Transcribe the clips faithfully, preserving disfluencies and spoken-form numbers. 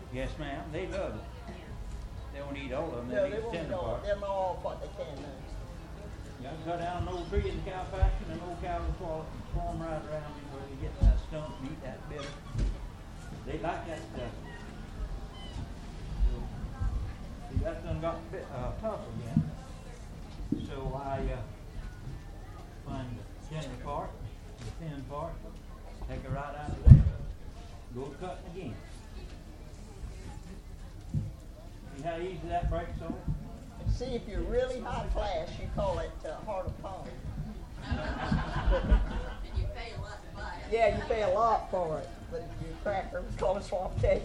Yes, ma'am. They love it. They won't eat all of them. No, They they eat won't tender eat all, part. them all what they can now. You got to cut down an old tree in the cow pasture, and an old cow will fall, form right around you where you get that stump and eat that bitter. They like that stuff. So, see, that's done got a bit uh, tough again. So I uh, find the tender part, the thin part, take it right out of there, go cutting again. See how easy that breaks off? See, if you're really high class, you call it uh, heart of palm. And you pay a lot to buy it. Yeah, you pay a lot for it. But if you're a cracker, we call it swamp cabbage.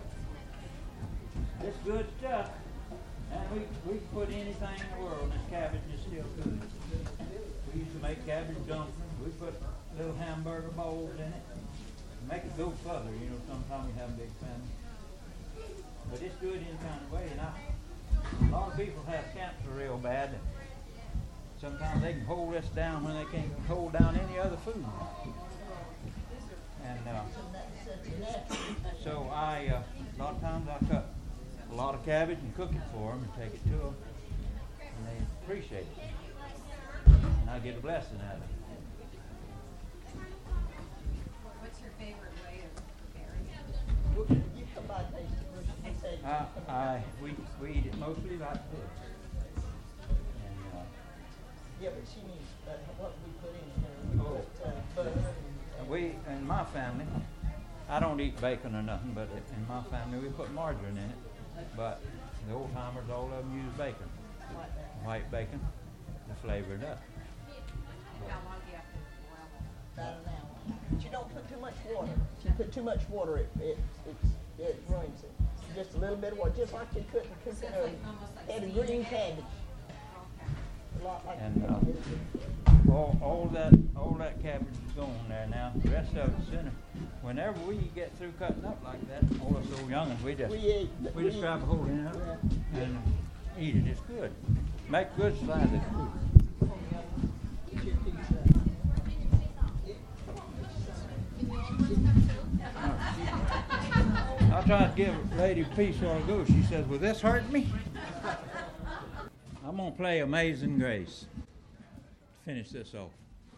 It's good stuff. And we, we can put anything in the world, and this cabbage is still good. We used to make cabbage dumplings. We put little hamburger bowls in it. Make it go further, you know, sometimes we have a big family. But it's good any kind of way. And I, a lot of people have cancer real bad. And sometimes they can hold this down when they can't hold down any other food. And uh, so I, uh, a lot of times I cut a lot of cabbage and cook it for them and take it to them. And they appreciate it. And I get a blessing out of it. What's your favorite way of preparing it? You come by and taste it. You say- I, I, we, we eat it mostly like this. And, uh, Yeah, but she needs uh, what we put in here. We Oh. put uh, butter and we, in my family, I don't eat bacon or nothing, but in my family we put margarine in it. But the old timers, all of them use bacon, like that. white bacon, to flavor it up. How long do you have to boil it? About an hour. But you don't put too much water. If you put too much water, it it it's, it ruins it. Just a little bit of water, just like you could cook So it's a like almost like head of steaming green it? cabbage. Okay. A lot like And, that. uh, All, all that, all that cabbage is gone there now. The rest of it's in it. Whenever we get through cutting up like that, all us little youngins, we just We ate. we just grab a hold in it and eat it. It's good. Make good slices too. Get your piece up. I tried to give a lady a piece while ago. She says, "Will this hurt me?" I'm gonna play "Amazing Grace" to finish this off.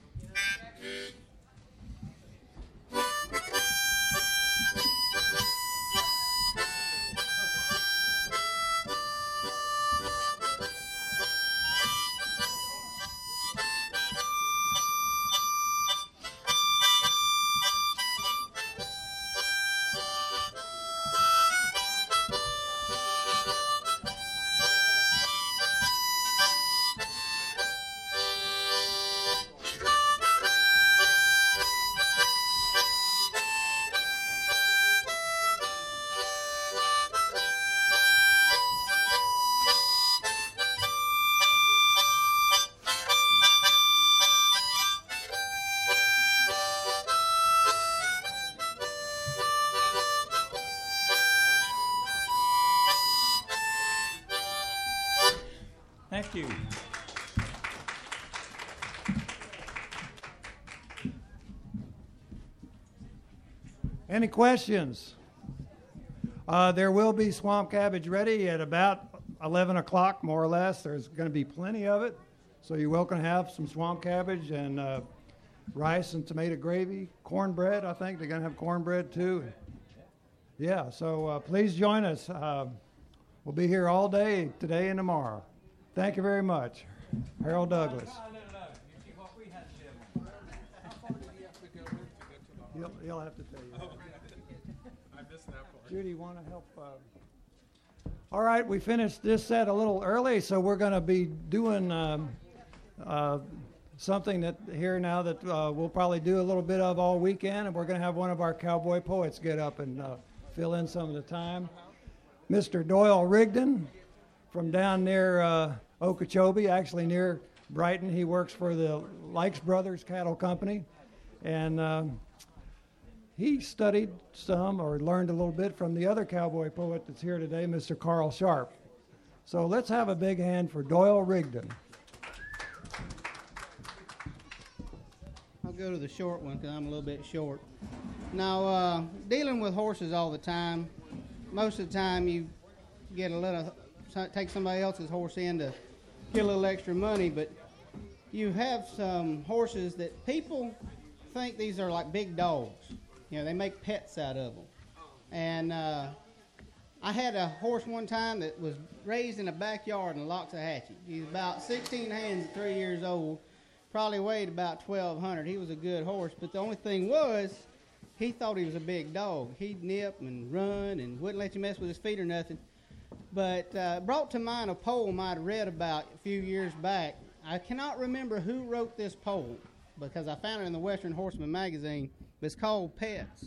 Thank you. Any questions? Uh, there will be swamp cabbage ready at about eleven o'clock, more or less. There's going to be plenty of it. So you're welcome to have some swamp cabbage and uh, rice and tomato gravy, cornbread. I think they're going to have cornbread too. Yeah, so uh, please join us. Uh, we'll be here all day today and tomorrow. Thank you very much. Harold Douglas. He'll, he'll have to tell you. I missed that part. Judy, want to help? Uh... All right, we finished this set a little early, so we're going to be doing um, uh, something that here now that uh, we'll probably do a little bit of all weekend, and we're going to have one of our cowboy poets get up and uh, fill in some of the time. Mister Doyle Rigdon from down near uh, Okeechobee, actually near Brighton. He works for the Likes Brothers Cattle Company, and um, he studied some or learned a little bit from the other cowboy poet that's here today, Mister Carl Sharp. So let's have a big hand for Doyle Rigdon. I'll go to the short one because I'm a little bit short. Now, uh, dealing with horses all the time, most of the time you get a little, take somebody else's horse in to get a little extra money, but you have some horses that people think these are like big dogs. You know, they make pets out of them. And uh, I had a horse one time that was raised in a backyard in Loxahatchee. He's about sixteen hands at three years old, probably weighed about twelve hundred. He was a good horse, but the only thing was, he thought he was a big dog. He'd nip and run and wouldn't let you mess with his feet or nothing. But uh, brought to mind a poem I'd read about a few years back. I cannot remember who wrote this poem because I found it in the Western Horseman magazine. It's called Pets.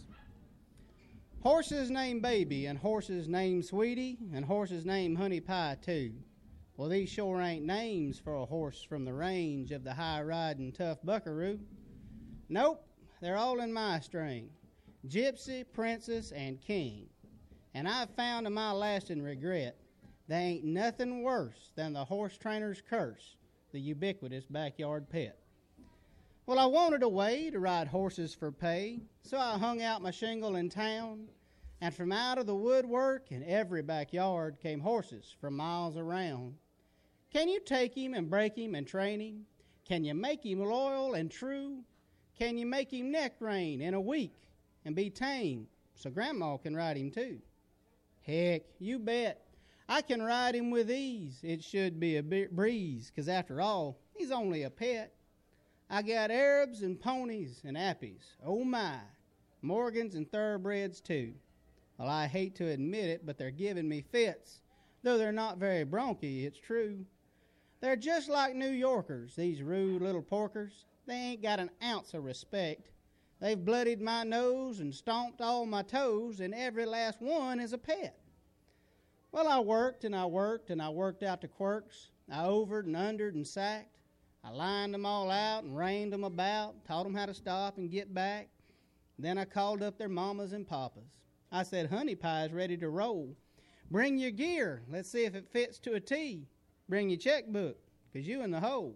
Horses named Baby, and horses named Sweetie, and horses named Honey Pie, too. Well, these sure ain't names for a horse from the range of the high-riding tough buckaroo. Nope, they're all in my string. Gypsy, Princess, and King. And I've found to my lasting regret, there ain't nothing worse than the horse trainer's curse, the ubiquitous backyard pet. Well, I wanted a way to ride horses for pay, so I hung out my shingle in town, and from out of the woodwork in every backyard came horses from miles around. Can you take him and break him and train him? Can you make him loyal and true? Can you make him neck rein in a week and be tame so Grandma can ride him too? Heck, you bet. I can ride him with ease. It should be a breeze, 'cause after all, he's only a pet. I got Arabs and ponies and appies. Oh my, Morgans and thoroughbreds too. Well, I hate to admit it, but they're giving me fits. Though they're not very bronky, it's true. They're just like New Yorkers, these rude little porkers. They ain't got an ounce of respect. They've bloodied my nose and stomped all my toes, and every last one is a pet. Well, I worked and I worked and I worked out the quirks. I overed and undered and sacked. I lined them all out and reined them about, taught them how to stop and get back. Then I called up their mamas and papas. I said, Honey Pie's ready to roll. Bring your gear. Let's see if it fits to a T. Bring your checkbook, 'cause you in the hole.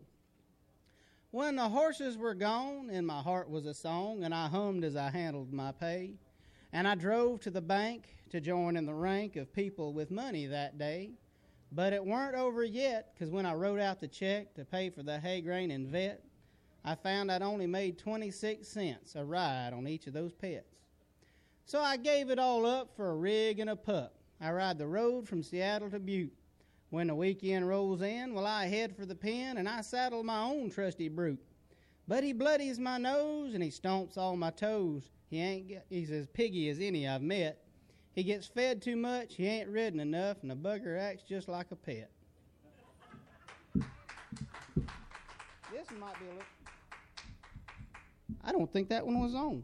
When the horses were gone, in my heart was a song, and I hummed as I handled my pay. And I drove to the bank to join in the rank of people with money that day. But it weren't over yet, 'cause when I wrote out the check to pay for the hay grain and vet, I found I'd only made twenty-six cents a ride on each of those pets. So I gave it all up for a rig and a pup. I ride the road from Seattle to Butte. When the weekend rolls in, well, I head for the pen and I saddle my own trusty brute. But he bloodies my nose and he stomps all my toes. He ain't get, he's as piggy as any I've met. He gets fed too much, he ain't ridden enough, and the bugger acts just like a pet. This might be a little... I don't think that one was on.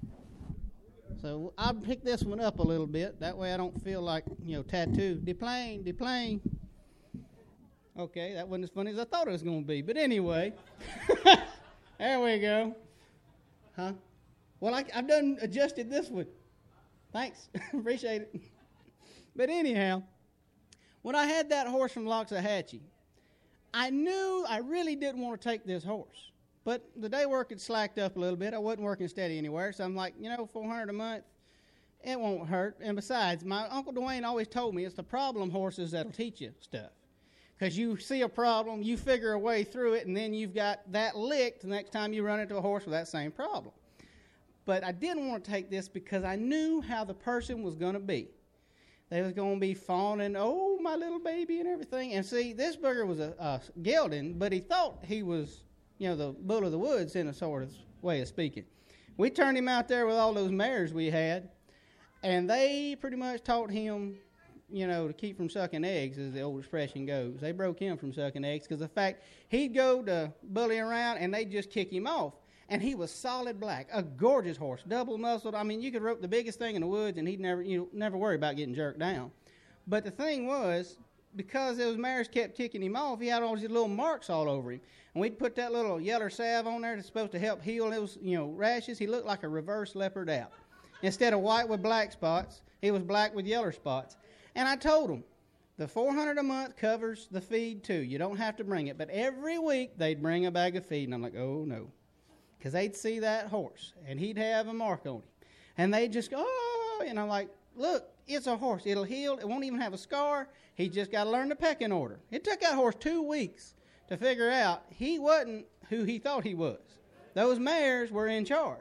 So I'll pick this one up a little bit. That way I don't feel like, you know, tattoo. Deplane, deplane. Okay, that wasn't as funny as I thought it was going to be. But anyway, there we go. Huh? Well, I, I've done adjusted this one. Thanks. Appreciate it. But anyhow, when I had that horse from Loxahatchee, I knew I really didn't want to take this horse. But the day work had slacked up a little bit. I wasn't working steady anywhere. So I'm like, you know, four hundred dollars a month, it won't hurt. And besides, my Uncle Dwayne always told me it's the problem horses that'll teach you stuff. Because you see a problem, you figure a way through it, and then you've got that licked the next time you run into a horse with that same problem. But I didn't want to take this because I knew how the person was going to be. They was going to be fawning, oh, my little baby and everything. And see, this bugger was a, a gelding, but he thought he was, you know, the bull of the woods in a sort of way of speaking. We turned him out there with all those mares we had, and they pretty much taught him, you know, to keep from sucking eggs, as the old expression goes. They broke him from sucking eggs because the fact he'd go to bully around and they'd just kick him off. And he was solid black, a gorgeous horse, double muscled. I mean, you could rope the biggest thing in the woods and he'd never, you know, never worry about getting jerked down. But the thing was, because those mares kept kicking him off, he had all these little marks all over him. And we'd put that little yeller salve on there that's supposed to help heal those, you know, rashes. He looked like a reverse leopard out. Instead of white with black spots, he was black with yeller spots. And I told him, the four hundred dollars a month covers the feed too. You don't have to bring it. But every week they'd bring a bag of feed. And I'm like, oh, no. Because they'd see that horse, and he'd have a mark on him. And they'd just go, oh, and I'm like, look, it's a horse. It'll heal. It won't even have a scar. He just got to learn the pecking order. It took that horse two weeks to figure out he wasn't who he thought he was. Those mares were in charge.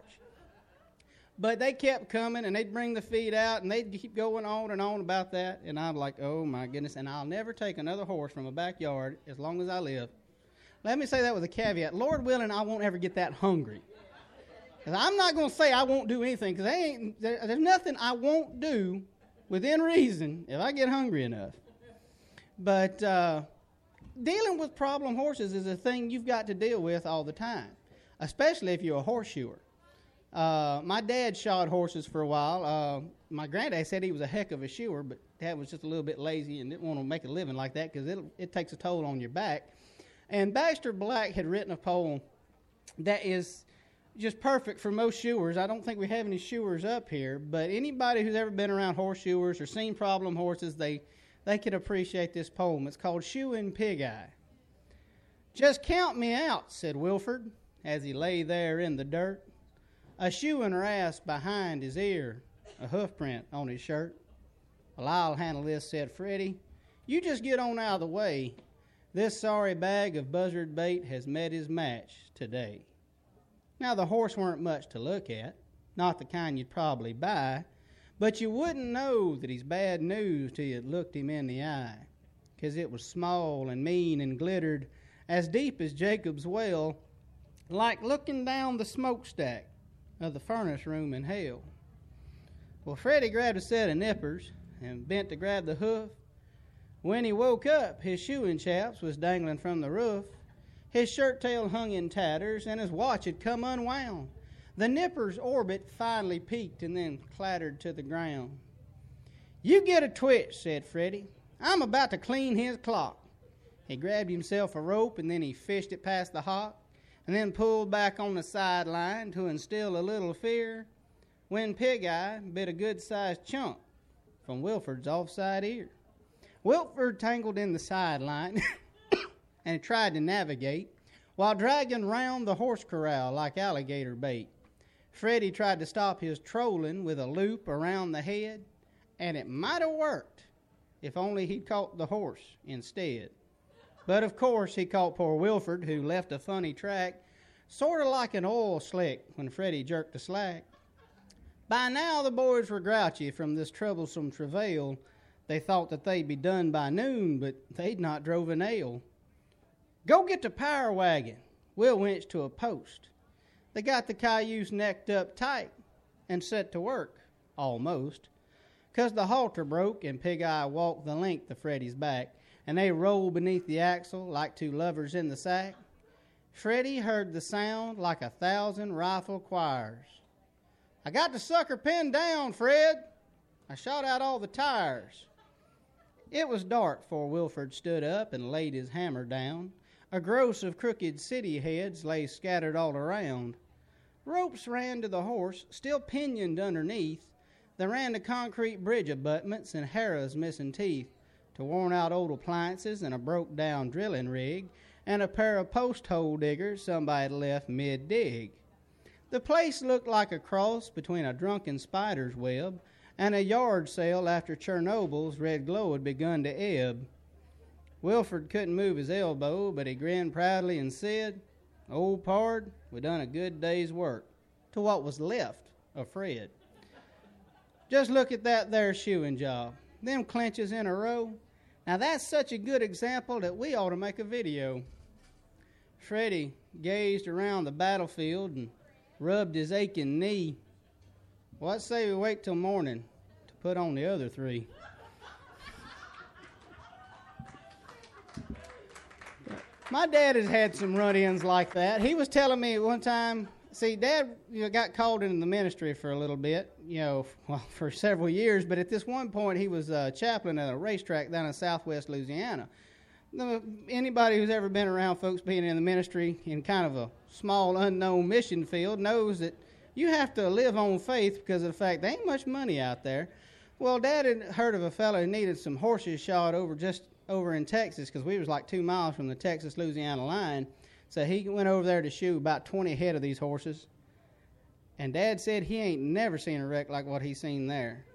But they kept coming, and they'd bring the feed out, and they'd keep going on and on about that. And I'm like, oh, my goodness. And I'll never take another horse from a backyard as long as I live. Let me say that with a caveat. Lord willing, I won't ever get that hungry. 'Cause I'm not going to say I won't do anything, because ain't, there, there's nothing I won't do within reason if I get hungry enough. But uh, dealing with problem horses is a thing you've got to deal with all the time, especially if you're a horseshoer. Uh, my dad shod horses for a while. Uh, my granddad said he was a heck of a shoer, but Dad was just a little bit lazy and didn't want to make a living like that because it takes a toll on your back. And Baxter Black had written a poem that is just perfect for most shoers. I don't think we have any shoers up here, but anybody who's ever been around horseshoers or seen problem horses, they, they can appreciate this poem. It's called Shoeing Pig Eye. Just count me out, said Wilford, as he lay there in the dirt, a shoeing rasp behind his ear, a hoof print on his shirt. Well, I'll handle this, said Freddie. You just get on out of the way. This sorry bag of buzzard bait has met his match today. Now, the horse weren't much to look at, not the kind you'd probably buy, but you wouldn't know that he's bad news till you looked him in the eye, 'cause it was small and mean and glittered as deep as Jacob's well, like looking down the smokestack of the furnace room in hell. Well, Freddie grabbed a set of nippers and bent to grab the hoof. When he woke up, his shoeing chaps was dangling from the roof. His shirt tail hung in tatters, and his watch had come unwound. The nipper's orbit finally peaked and then clattered to the ground. You get a twitch, said Freddie. I'm about to clean his clock. He grabbed himself a rope, and then he fished it past the hock, and then pulled back on the sideline to instill a little fear, when Pig Eye bit a good-sized chunk from Wilford's offside ear. Wilford tangled in the sideline and tried to navigate while dragging round the horse corral like alligator bait. Freddie tried to stop his trolling with a loop around the head, and it might have worked if only he'd caught the horse instead. But of course he caught poor Wilford, who left a funny track, sort of like an oil slick when Freddie jerked the slack. By now the boys were grouchy from this troublesome travail. They thought that they'd be done by noon, but they'd not drove a nail. Go get the power wagon. We'll winch to a post. They got the cayuse necked up tight and set to work, almost, 'cause the halter broke and Pig Eye walked the length of Freddie's back, and they rolled beneath the axle like two lovers in the sack. Freddie heard the sound like a thousand rifle choirs. I got the sucker pinned down, Fred. I shot out all the tires. It was dark before Wilford stood up and laid his hammer down. A gross of crooked city heads lay scattered all around. Ropes ran to the horse, still pinioned underneath. They ran to concrete bridge abutments and Harrah's missing teeth, to worn-out old appliances and a broke-down drilling rig, and a pair of post-hole diggers somebody had left mid-dig. The place looked like a cross between a drunken spider's web and a yard sale after Chernobyl's red glow had begun to ebb. Wilford couldn't move his elbow, but he grinned proudly and said, Old pard, we done a good day's work, to what was left of Fred. Just look at that there shoeing job. Them clinches in a row. Now that's such a good example that we ought to make a video. Freddie gazed around the battlefield and rubbed his aching knee. What say we wait till morning to put on the other three? My dad has had some run-ins like that. He was telling me one time, see, Dad you know, got called into the ministry for a little bit, you know, well, for several years, but at this one point he was a chaplain at a racetrack down in southwest Louisiana. Anybody who's ever been around folks being in the ministry in kind of a small, unknown mission field knows that you have to live on faith because of the fact there ain't much money out there. Well, Dad had heard of a fellow who needed some horses shod over just over in Texas because we was like two miles from the Texas-Louisiana line. So he went over there to shoe about twenty head of these horses. And Dad said he ain't never seen a wreck like what he seen there.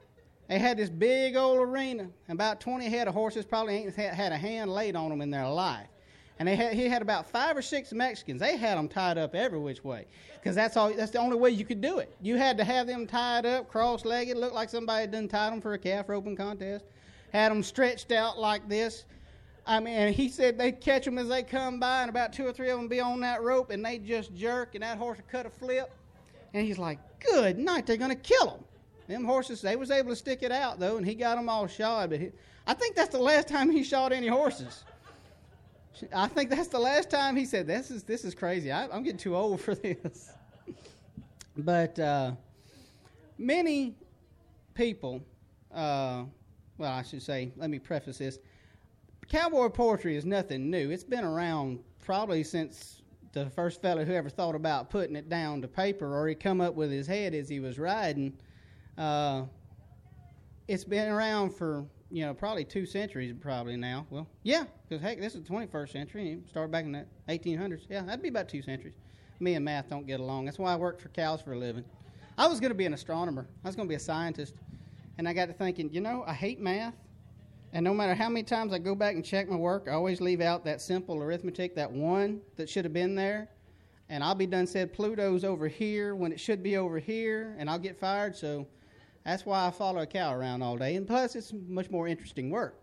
They had this big old arena, about twenty head of horses, probably ain't had a hand laid on them in their life. And they had, he had about five or six Mexicans. They had them tied up every which way, because that's all. That's the only way you could do it. You had to have them tied up, cross-legged, looked like somebody had done tied them for a calf roping contest. Had them stretched out like this. I mean, and he said they'd catch them as they come by, and about two or three of them be on that rope, and they'd just jerk, and that horse would cut a flip. And he's like, good night, they're going to kill them. Them horses, they was able to stick it out, though, and he got them all shod. But he, I think that's the last time he shot any horses. I think that's the last time he said, this is this is crazy. I, I'm getting too old for this. But uh, many people, uh, well, I should say, let me preface this. Cowboy poetry is nothing new. It's been around probably since the first fellow who ever thought about putting it down to paper, or he come up with his head as he was riding. Uh, it's been around for, you know, probably two centuries probably now. Well, yeah, because, heck, this is the twenty-first century. It started back in the eighteen hundreds. Yeah, that'd be about two centuries. Me and math don't get along. That's why I worked for cows for a living. I was going to be an astronomer. I was going to be a scientist. And I got to thinking, you know, I hate math. And no matter how many times I go back and check my work, I always leave out that simple arithmetic, that one that should have been there. And I'll be done said Pluto's over here when it should be over here, and I'll get fired. So that's why I follow a cow around all day. And plus, it's much more interesting work.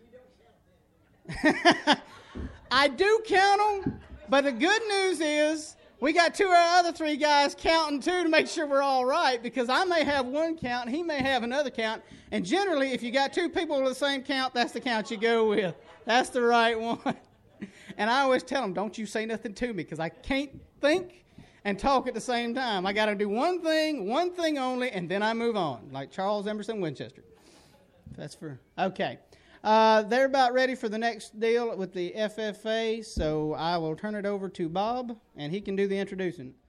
I do count them, but the good news is we got two of our other three guys counting too to make sure we're all right, because I may have one count, he may have another count. And generally, if you got two people with the same count, that's the count you go with. That's the right one. And I always tell them, don't you say nothing to me, because I can't think and talk at the same time. I got to do one thing, one thing only, and then I move on, like Charles Emerson Winchester. That's for, okay. Uh, they're about ready for the next deal with the F F A, so I will turn it over to Bob, and he can do the introducing.